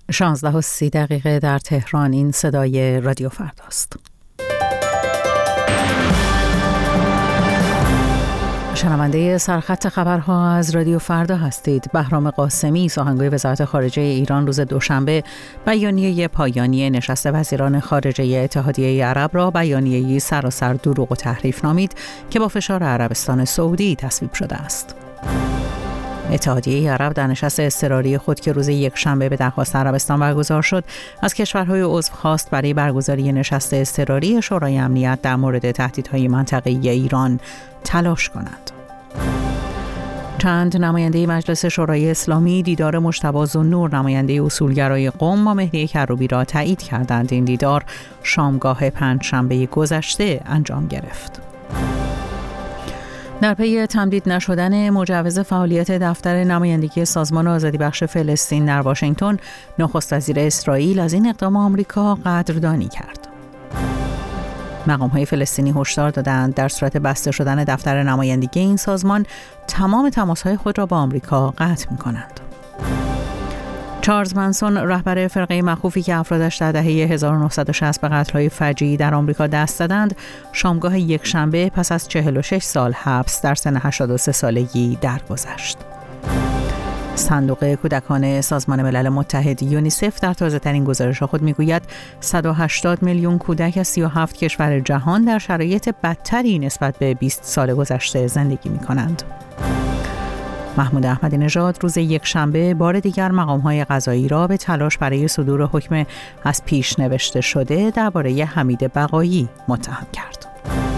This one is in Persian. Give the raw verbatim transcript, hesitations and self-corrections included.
شانزده و سی دقیقه در تهران. این صدای رادیو فرداست. شنونده سرخط خبرها از رادیو فردا هستید. بهرام قاسمی، سخنگوی وزارت خارجه ایران، روز دوشنبه بیانیه پایانی نشست وزیران خارجه اتحادیه عرب را بیانیه‌ای سراسر دروغ و تحریف نامید که با فشار عربستان سعودی تصویب شده است. اتحادیه عرب در نشست اضطراری خود که روز یکشنبه به درخواست عربستان برگزار شد، از کشورهای عضو خواست برای برگزاری نشست اضطراری شورای امنیت در مورد تهدیدهای منطقه‌ای ایران تلاش کنند. چند نماینده مجلس شورای اسلامی دیدار مجتبی ذوالنور، نماینده اصولگرای قم، با مهدی کروبی را تایید کردند. این دیدار شامگاه پنجشنبه گذشته انجام گرفت. در پی تمدید نشدن مجوز فعالیت دفتر نمایندگی سازمان آزادی بخش فلسطین در واشنگتن، نخست وزیر اسرائیل از این اقدام آمریکا قدردانی کرد. مقام‌های فلسطینی هشدار دادند در صورت بسته شدن دفتر نمایندگی این سازمان، تمام تماس‌های خود را با آمریکا قطع می‌کنند. چارلز منسون، رهبر فرقه مخوفی که افرادش در دهه هزار و نهصد و شصت به قتل‌های فجیعی در آمریکا دست دادند، شامگاه یکشنبه پس از چهل و شش سال حبس در سن هشتاد و سه سالگی درگذشت. صندوق کودکان سازمان ملل متحد یونیسف در تازه‌ترین گزارش خود می‌گوید صد و هشتاد میلیون کودک از سی و هفت کشور جهان در شرایط بدتری نسبت به بیست سال گذشته زندگی می‌کنند. محمود احمدی نژاد روز یکشنبه بار دیگر مقام‌های قضایی را به تلاش برای صدور حکم از پیش نوشته شده درباره حمید بقایی متهم کرد.